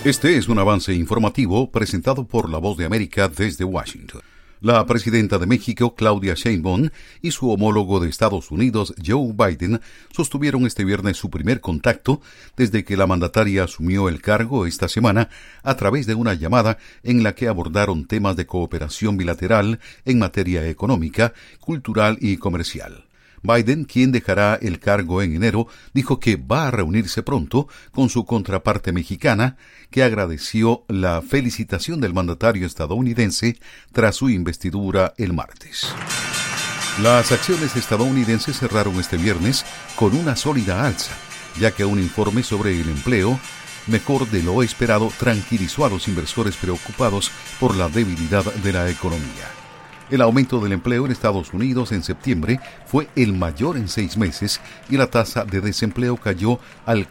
Este es un avance informativo presentado por La Voz de América desde Washington. La presidenta de México, Claudia Sheinbaum, y su homólogo de Estados Unidos, Joe Biden, sostuvieron este viernes su primer contacto desde que la mandataria asumió el cargo esta semana a través de una llamada en la que abordaron temas de cooperación bilateral en materia económica, cultural y comercial. Biden, quien dejará el cargo en enero, dijo que va a reunirse pronto con su contraparte mexicana, que agradeció la felicitación del mandatario estadounidense tras su investidura el martes. Las acciones estadounidenses cerraron este viernes con una sólida alza, ya que un informe sobre el empleo, mejor de lo esperado, tranquilizó a los inversores preocupados por la debilidad de la economía. El aumento del empleo en Estados Unidos en septiembre fue el mayor en 6 meses y la tasa de desempleo cayó al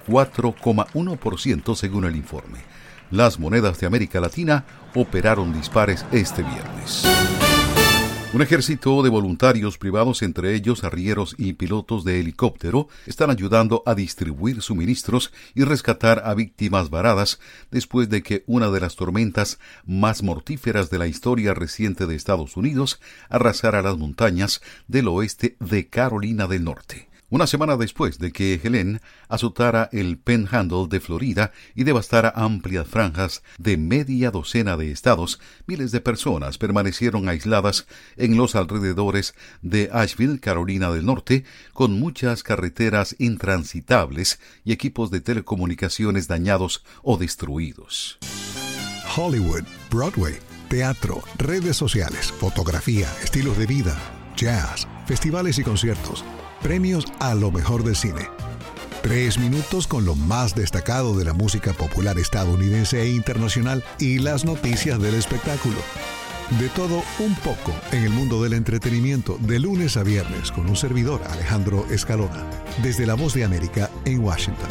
4,1% según el informe. Las monedas de América Latina operaron dispares este viernes. Un ejército de voluntarios privados, entre ellos arrieros y pilotos de helicóptero, están ayudando a distribuir suministros y rescatar a víctimas varadas después de que una de las tormentas más mortíferas de la historia reciente de Estados Unidos arrasara las montañas del oeste de Carolina del Norte. Una semana después de que Helene azotara el Panhandle de Florida y devastara amplias franjas de media docena de estados, miles de personas permanecieron aisladas en los alrededores de Asheville, Carolina del Norte, con muchas carreteras intransitables y equipos de telecomunicaciones dañados o destruidos. Hollywood, Broadway, teatro, redes sociales, fotografía, estilos de vida, jazz, festivales y conciertos. Premios a lo mejor del cine. 3 minutos con lo más destacado de la música popular estadounidense e internacional y las noticias del espectáculo. De todo un poco en el mundo del entretenimiento, de lunes a viernes, con un servidor, Alejandro Escalona, desde La Voz de América en Washington.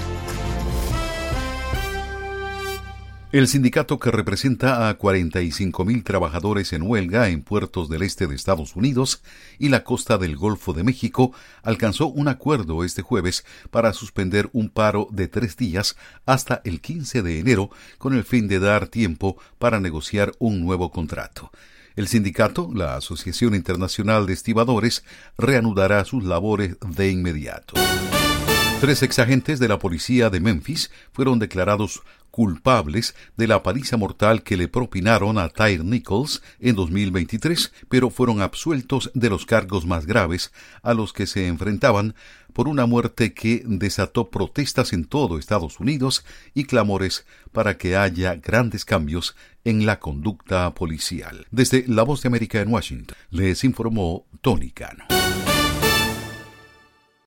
El sindicato que representa a 45,000 trabajadores en huelga en puertos del este de Estados Unidos y la costa del Golfo de México alcanzó un acuerdo este jueves para suspender un paro de 3 días hasta el 15 de enero con el fin de dar tiempo para negociar un nuevo contrato. El sindicato, la Asociación Internacional de Estibadores, reanudará sus labores de inmediato. 3 exagentes de la policía de Memphis fueron declarados culpables de la paliza mortal que le propinaron a Tyre Nichols en 2023, pero fueron absueltos de los cargos más graves a los que se enfrentaban por una muerte que desató protestas en todo Estados Unidos y clamores para que haya grandes cambios en la conducta policial. Desde La Voz de América en Washington, les informó Tony Cano.